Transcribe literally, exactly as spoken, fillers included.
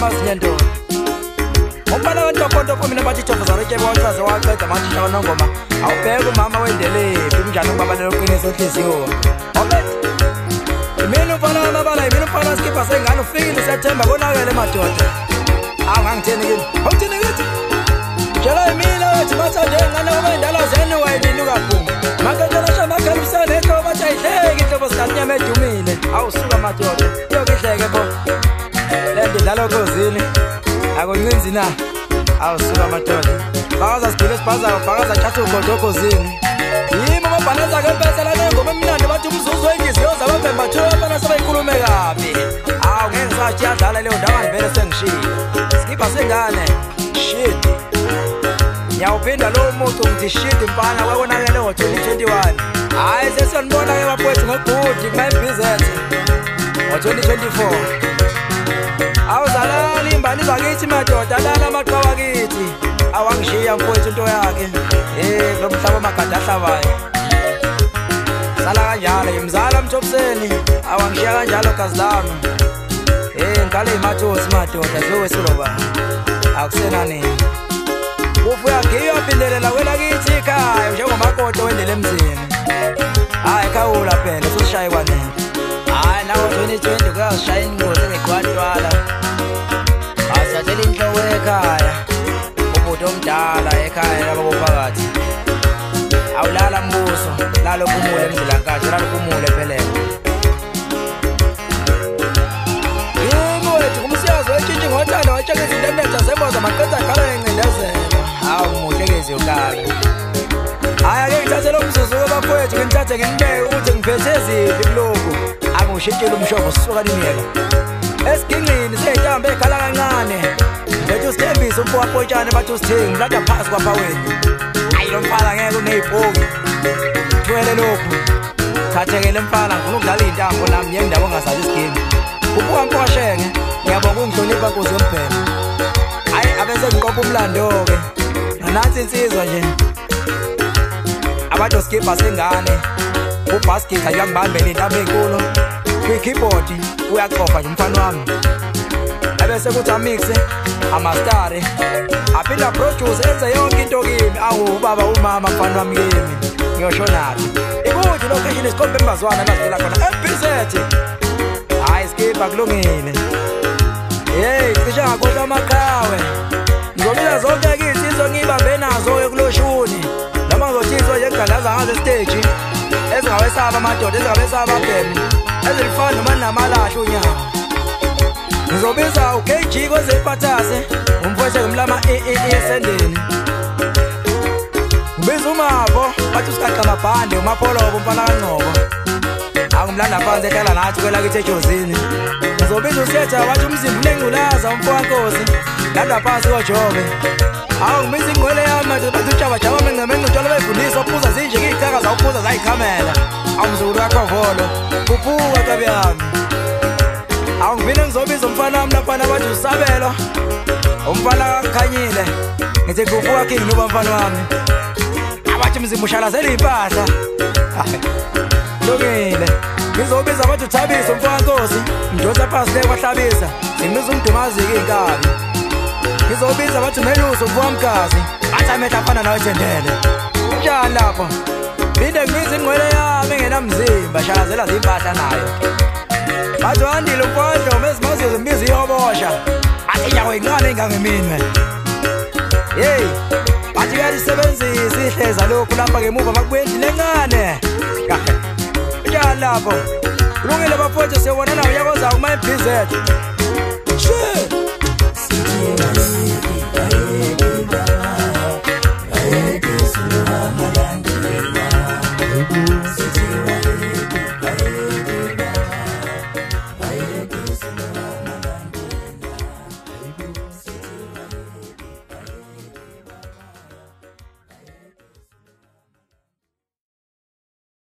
amazinye nto umbala wentofonto mina bathi itofu zareke bochaze waqeda manje shona ngoma awubheka umama wendelephi kunjani ubaba leqiniso enhliziyo okay mina ufana amabala mina ufana skipper sengane ufikile September konakele madoda awangangitheni kini awuthini kithi jela mina wathi mathande ngane ngoba indala zenu wayini kaphuma makatela shama kalisane eto bathi ayihleki inhlobo sikanyama edumile awusuka madoda yokihleke bo lento dlalo kozini akuncinzi na awusuka madoda bakaza sigile sibaza bakaza chatha ugodoko zini yimi mabhanaza ke phezela nengoma emnandi bathi umzuzu wengiziyo zababhemba two abana sebayikhulume kabi awu ngeke ngisathi yadlala leyo ndawo ngivele sengishilo skipper sengane shit nyawuphinda lo muntu ngithi shit mfana kwakonakele ngo twenty twenty-one hayi sesiyonibona ke bafowethu ngobhudi kumayibhizethe ngo twenty twenty-four awuzalani imbali bakithi madoda lana amaqhawa kithi awangishiya mfowethu into yakhe eh lo mhlaba magada ahlabayo sala kanjalo imzala mthobuseni awangishiya kanjalo gazi lami eh ngale imathosi madoda zowesuloba akusenani ufuya ngiyo aphindelela kwela kithi ekhaya njengomakoto wendele emzini hayi khawula phela sosishaye kwanene hayi nawo twenty twenty kuyashaya ingozi ngeqwantwala asathela inhloko ekhaya ubudo omdala ekhaya labophakathi awulala mbuso lalo kumule emzilankathi lalo kumule phela yimo wethu kumsiyazo wetshintshi ngothanda watshaka izinto emetha zeboza maqedza khala encindezela awu muhlekezi yokabi hayi ake ngithathe lo mzuzu kubafowethu ngithathe nginibeke ukuthi ngiphethe eziphi kuloko akushintshile umshobo sisuka nimiyeka esigingqini seyintambo ekhala kancane bethu sithembise umfowapotshane bathi usithengi mlada phasi kwaphaweni hayi lo mfana ngeke uneyibhoki thwele lokhu thathekele mfana ngifuna ukudlala iy'ntambo nami ngiye ndawo ongasazi isigingqi ubuhampo washenge ngiyabonga ungihlonipha nkosi yomphela hayi abese ngiqopha umlando-ke nansi insizwa nje abantu skipper sengane ubasket ayangibambela intambo enkulu kwi-keyboard uyacofa nje umfana wami ebese kuthi amixe amastare aphinda produce enze yonke into kimi awu ubaba umama mfana wami kimi ngiyoshonaphi ikuthi location isikhombe embazwana lazivela khona ebhizethi hayi skipper kulungile hey cishe ngakhohlwa amaqhawe ngizobila zonke kithi izongibambe nazo-ke kuloshuni noma ngizothiswa nje ngigalaza ngazo esiteji ezingawesaba amadoda ezingawesaba abhemi ezilifana noma namalahle unyawo ngizobiza u-K G kwezephathase umfowethu ngimlama esendeni ngibiza umapho bathi usigaqa amabhande umapholobo umfana kancoko angimlanda phansi ehlala nathi kwela kithi ejozini ngizobiza usetha bathi umzimba unengculaza umfowankosi landa phansi kojobe awu ngimisa ingqwele yami manje bathi ujabajaba mencemenqutshalo befundisa ophuza zinje ngiy'thaka zawuphuza zayikhamela awumzukulu kakhovolo kuphuka kabi yami awu ngivine ngizobiza umfana wami laphana bathi usabelo umfana kakhanyile ngithi kufuka king nuba mfana wami abathi mzimba ushalazela iy'mpahla lungile ngizobiza bathi uthabisa umfowankosi mdosa phasi le kwahlabisa ngimiza umdumazi-ke iy'nkabi ngizobiza bathi umeluso umfowamkazi bathi amehla afana nawe thendele njani lapho phinde ngibiza ingqwele yami engenamzimba shalazela zimpahla nayo bathi wandile umfowandlomo ezimaziyo zimbiza ihobosha athi inyawo yincane engangemini yeyi bathi kuyalisebenzisa ihleza lokhu lapha ngemuva makubuye endlini encane njani lapho kulungile bafowethu siyobonana unyaka ozayo kuma-M B Z. Shit!